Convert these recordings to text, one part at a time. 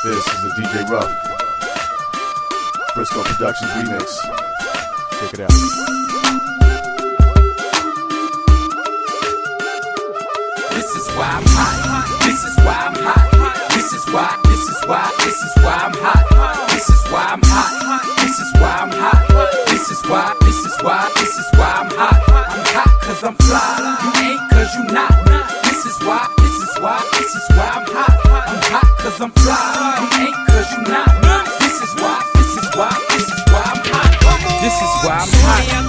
This is a DJ Ruff Frisco Productions remix. Check it out. This is why I'm hot. This is why I'm hot. This is why I'm hot. This is why I'm hot. This is why I'm hot. This is why I'm hot. I'm hot cause I'm fly. You ain't cause you not. This is why I'm hot. I'm hot cause I'm fly. You ain't cause you not. This is why I'm hot. This is why I'm hot.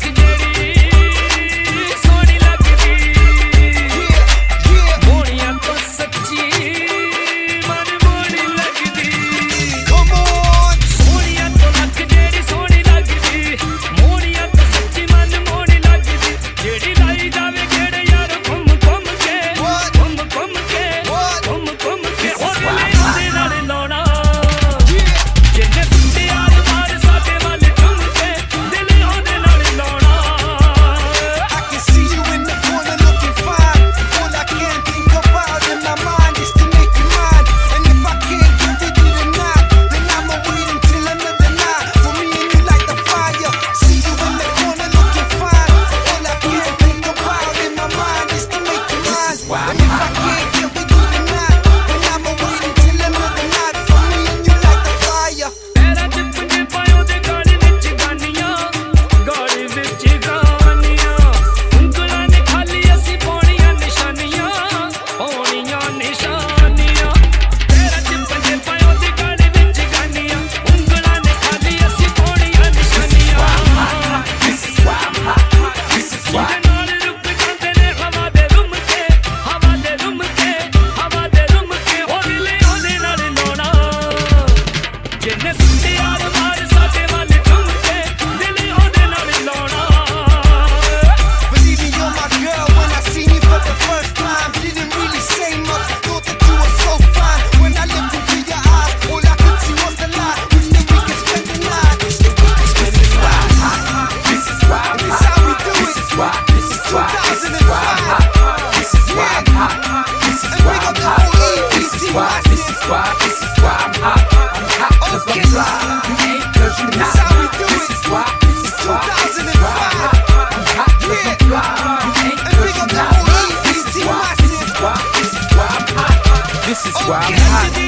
This is why I'm hot.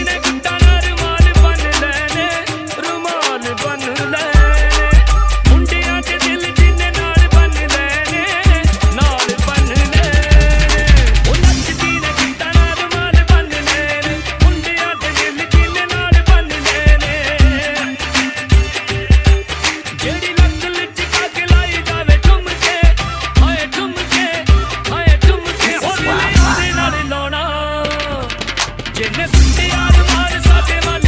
जिन्ने सुनते यार मार साथे वाले